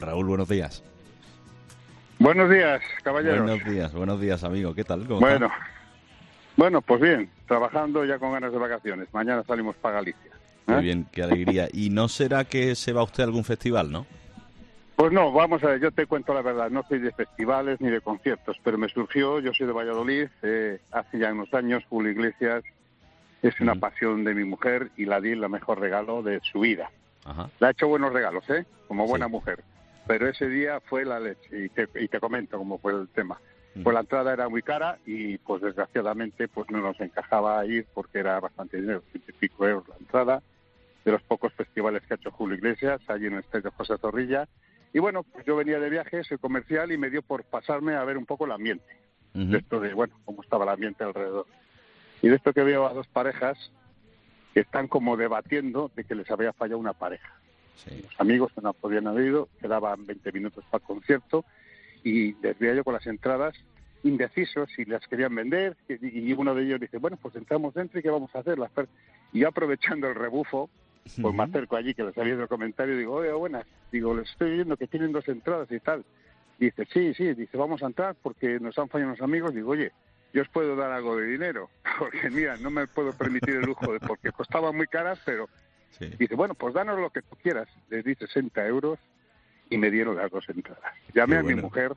Raúl, buenos días. Buenos días, caballeros. Buenos días, amigo. ¿Qué tal? ¿Cómo Bueno, estás? bueno, pues bien, trabajando ya con ganas de vacaciones. Mañana salimos para Galicia. Qué bien, qué alegría. ¿Y no será que se va usted a algún festival, no? Pues no, vamos a ver, yo te cuento la verdad, no soy de festivales ni de conciertos, pero me surgió, yo soy de Valladolid, hace ya unos años, Julio Iglesias es una pasión de mi mujer y la di la mejor regalo de su vida. Ajá. Le ha hecho buenos regalos, como buena Sí. mujer, pero ese día fue la leche, y te comento cómo fue el tema. Pues la entrada era muy cara y pues desgraciadamente pues no nos encajaba ir porque era bastante dinero, 20 y pico euros la entrada, de los pocos festivales que ha hecho Julio Iglesias, allí en el estadio José Zorrilla. Y bueno, pues yo venía de viaje, soy comercial y me dio por pasarme a ver un poco el ambiente, de esto de, bueno, cómo estaba el ambiente alrededor. Y de esto que veo a dos parejas que están como debatiendo de que les había fallado una pareja. Sí. Los amigos que no podían haber ido, quedaban 20 minutos para el concierto y les veía yo con las entradas indecisos si las querían vender y uno de ellos dice, bueno, pues entramos dentro y ¿qué vamos a hacer? Y yo aprovechando el rebufo, pues me acerco allí que les había hecho el comentario y digo, oye, buenas, digo, les estoy viendo que tienen 2 entradas y tal. Dice, sí, dice, vamos a entrar porque nos han fallado unos amigos. Digo, oye, yo os puedo dar algo de dinero, porque mira, no me puedo permitir el lujo, porque costaban muy caras, pero Sí. dice, bueno, pues danos lo que tú quieras. Les di 60 euros y me dieron las 2 entradas. Llamé a mi mujer,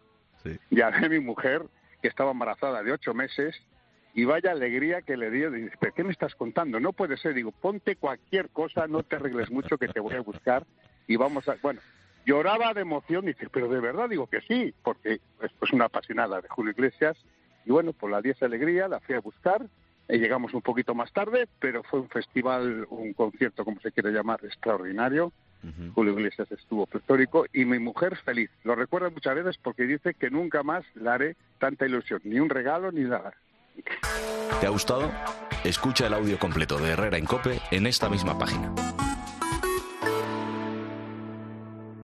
que estaba embarazada de 8 meses, y vaya alegría que le dio. Dice, ¿pero qué me estás contando? No puede ser. Digo, ponte cualquier cosa, no te arregles mucho, que te voy a buscar y vamos a... Bueno, lloraba de emoción. Dice, pero de verdad, digo que sí, porque es una apasionada de Julio Iglesias. Y bueno, pues la di esa alegría, la fui a buscar. Llegamos un poquito más tarde, pero fue un festival, un concierto, como se quiere llamar, extraordinario. Julio Iglesias estuvo pletórico y mi mujer feliz. Lo recuerda muchas veces porque dice que nunca más le haré tanta ilusión, ni un regalo ni nada. ¿Te ha gustado? Escucha el audio completo de Herrera en COPE en esta misma página.